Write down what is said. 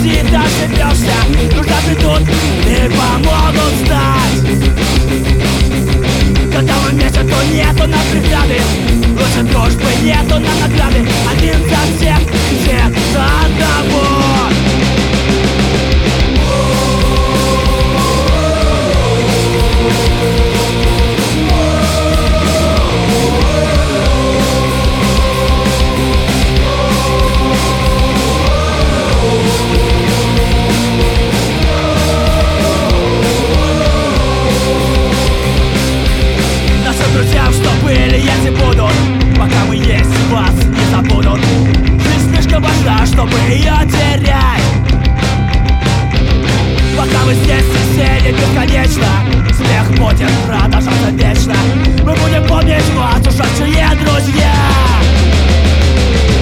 пути ты ошибешься, когда придут и помогут встать. Когда мы вместе, то нету на преграды, лучше дружбы нету на награды. Один за всех, все за одного. Друзьям, что были, если будут, пока мы есть, вас не забудут. Жизнь слишком важна, чтобы ее терять. Пока мы здесь, соседи, бесконечно, смех будет продолжаться вечно. Мы будем помнить вас, ушедшие друзья.